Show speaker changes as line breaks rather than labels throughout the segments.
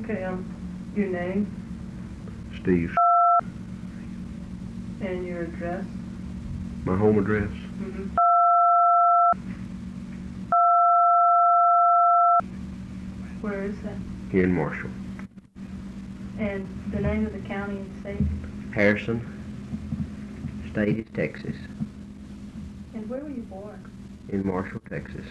Okay, your name
Steve.
and your address?
My home address?
Mm-hmm. Where is that?
Here in Marshall.
And the name of the county and state?
Harrison. State is Texas.
And where were you born?
In Marshall, Texas.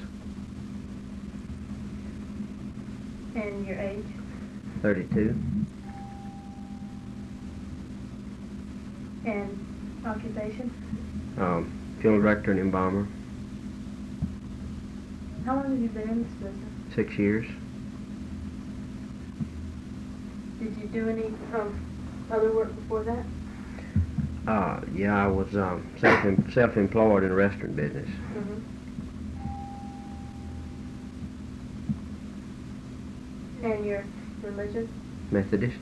And your age?
32.
And occupation?
Funeral director and embalmer.
How long have you been in this business?
6 years.
Did you do any other work before that?
Yeah, I was self-employed in the restaurant business.
Mm-hmm. And your religion?
Methodist.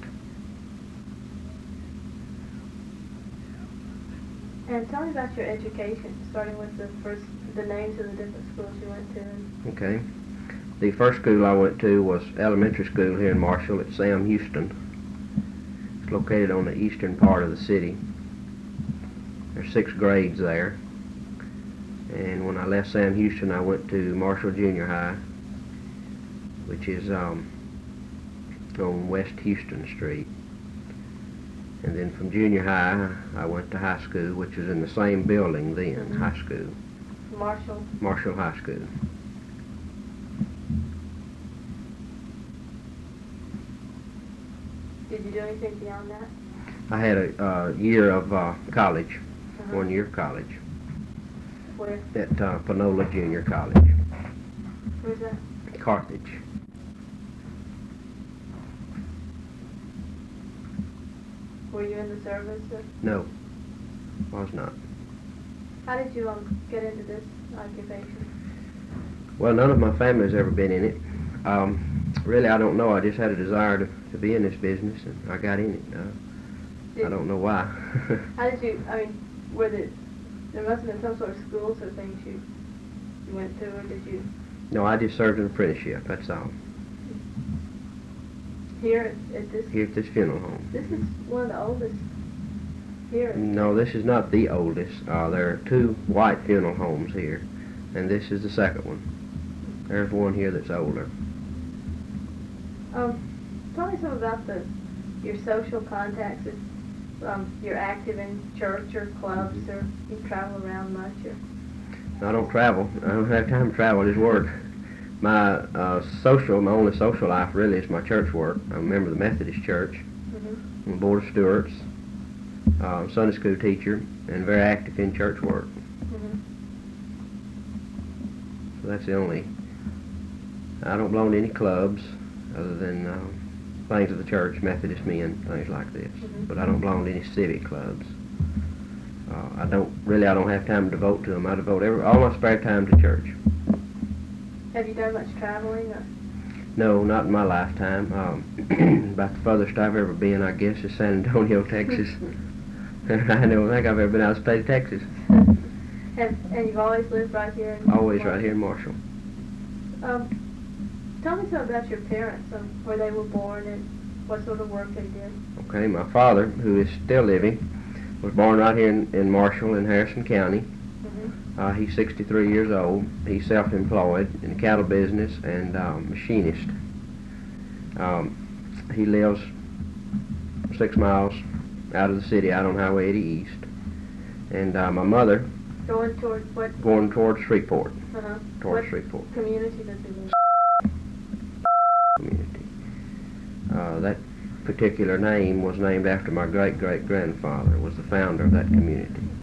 And tell me about your education, starting with the names of the different schools you went to.
Okay. The first school I went to was elementary school here in Marshall at Sam Houston. It's located on the eastern part of the city. There's 6 grades there. And when I left Sam Houston, I went to Marshall Junior High, which is on West Houston Street. And then from junior high, I went to high school, which was in the same building then,
Mm-hmm.
high school. Marshall High School.
Did you do anything beyond that?
I had a year of college,
Uh-huh.
1 year of college,
Where?
at Panola Junior College,
Where's that?
Carthage.
Were you in the service? Or
No, was not.
how did you get into this occupation?
Well, none of my family's ever been in it. Really, I don't know. I just had a desire to be in this business, and I got in it. I don't know why.
How did you, there must have been some sort of schools or things you went to, or did you?
No, I just served an apprenticeship, that's all.
Here at this?
Here at this funeral home.
This is one of the oldest here.
No, this is not the oldest. There are 2 white funeral homes here, and this is the second one. There's one here that's older.
Tell me some about your social contacts. If you're active in church or clubs, or you travel around much, or?
I don't travel. I don't have time to travel. I just work. My only social life really is my church work. I'm a member of the Methodist Church.
Mm-hmm.
I'm a board of stewards, Sunday school teacher, and very active in church work.
Mm-hmm.
So that's the only. I don't belong to any clubs other than things of the church, Methodist men, things like this.
Mm-hmm.
But I don't belong to any civic clubs. I don't have time to devote to them. I devote all my spare time to church.
Have you done much traveling? Or?
No, not in my lifetime. About the furthest I've ever been, I guess, is San Antonio, Texas. I don't think I've ever been out of the state of Texas.
And you've always lived right here in
Always
Marshall?
right here in Marshall.
Tell me something about your parents, where they were born and what sort of work they did.
Okay, my father, who is still living, was born right here in Marshall in Harrison County.
Mm-hmm.
He's 63 years old. He's self-employed in the cattle business and machinist. He lives 6 miles out of the city, out on Highway 80 East. And my mother,
Going towards what?
going towards Shreveport.
Uh-huh.
Towards
What
Shreveport
community does he live in?
community. That particular name was named after my great-great-grandfather, was the founder of that community.